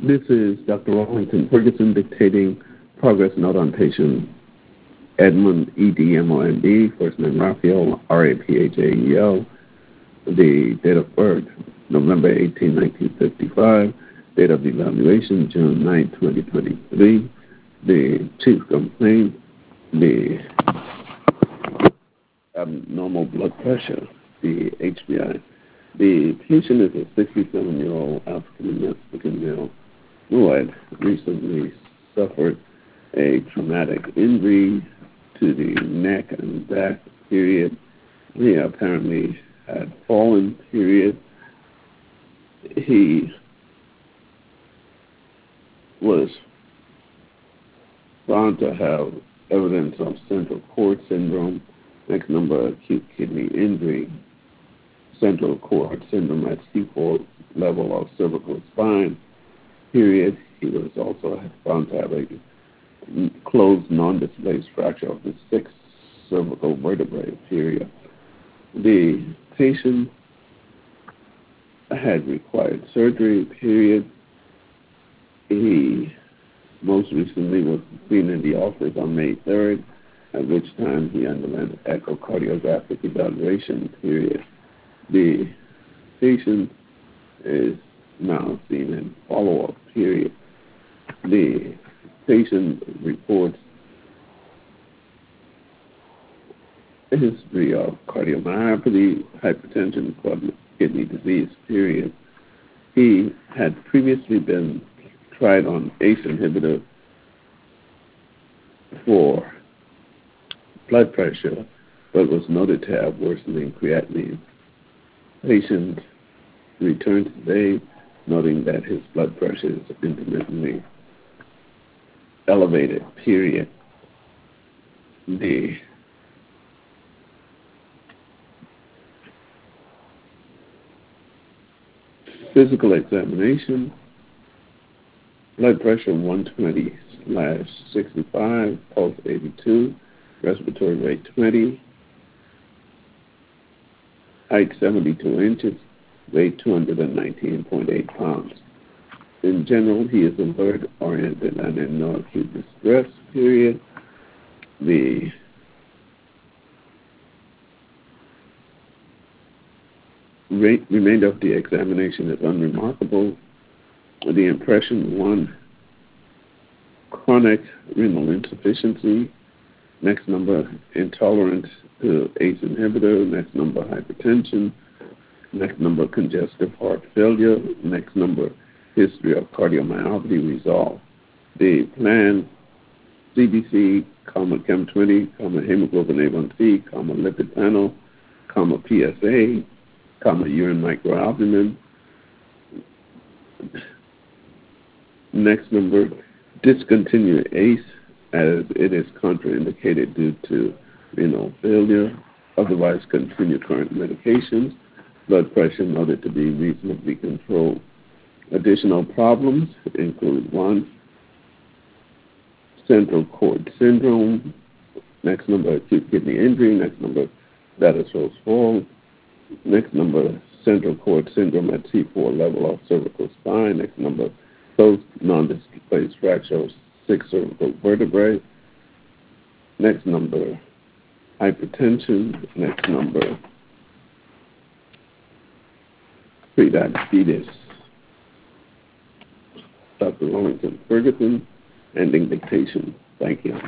This is Dr. Wellington Ferguson dictating progress note on patient Edmund EDMOND, first name Raphael, RAPHAEL, the date of birth, November 18, 1955, date of evaluation, June 9, 2023, the chief complaint, the abnormal blood pressure, the HBI. The patient is a 67-year-old African-American male who had recently suffered a traumatic injury to the neck and back, period. He apparently had fallen, period. He was found to have evidence of central cord syndrome, next number acute kidney injury, central cord syndrome at C4 level of cervical spine, period. He was also found to have a closed non-displaced fracture of the sixth cervical vertebrae, period. The patient had required surgery, period. He most recently was seen in the office on May 3rd, at which time he underwent echocardiographic evaluation, period. The patient is now seen in follow-up, period. The patient reports a history of cardiomyopathy, hypertension, kidney disease, period. He had previously been tried on ACE inhibitor for blood pressure, but was noted to have worsening creatinine. Patient returned today, noting that his blood pressure is intermittently elevated, period. The physical examination, blood pressure 120/65, pulse 82, respiratory rate 20, height 72 inches, weight 219.8 pounds. In general, he is alert, oriented, and in no acute distress, period. The remainder of the examination is unremarkable. The impression, 1, chronic renal insufficiency. Next number, intolerant to ACE inhibitor. Next number, hypertension. Next number, congestive heart failure. Next number, history of cardiomyopathy resolved. The plan, CBC, Chem 20, hemoglobin A1C, lipid panel, PSA, urine microalbumin. Next number, discontinue ACE as it is contraindicated due to renal failure. Otherwise, continue current medications. Blood pressure noted to be reasonably controlled. Additional problems include 1, central cord syndrome. Next number, acute kidney injury. Next number, Vater-Stokes fall. Next number, central cord syndrome at C4 level of cervical spine. Next number, closed non-displaced fracture of 6 cervical vertebrae. Next number, hypertension. Next number, prediabetes. Dr. Wellington Ferguson, ending dictation. Thank you.